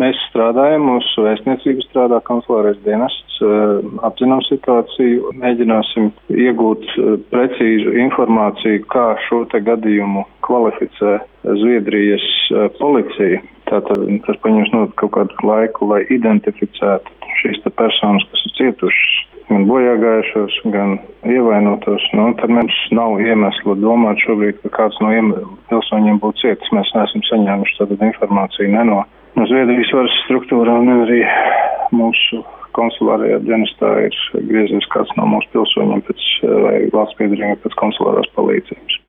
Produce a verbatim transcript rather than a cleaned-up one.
Mēs strādājam, mūsu vēstniecība strādā, konsulārais dienests, apzinām situāciju, mēģināsim iegūt precīzu informāciju, kā šo te gadījumu kvalificē Zviedrijas policija. Tātad tas paņems no kaut kādu laiku, lai identificētu šīs te personas, kas ir cietušas, gan bojāgājušos, gan ievainotos. Nu, tad mums nav iemesla domāt šobrīd, ka kāds no pilsoņiem būtu cietis. Mēs neesam saņēmuši tādu informāciju ne no, no Zviedrijas varas struktūrām, ne arī mūsu konsulārajā dienestā ir griezies kāds no mūsu pilsoņiem pēc, vai valsts piedarīgiem pēc konsulārās palīdzības.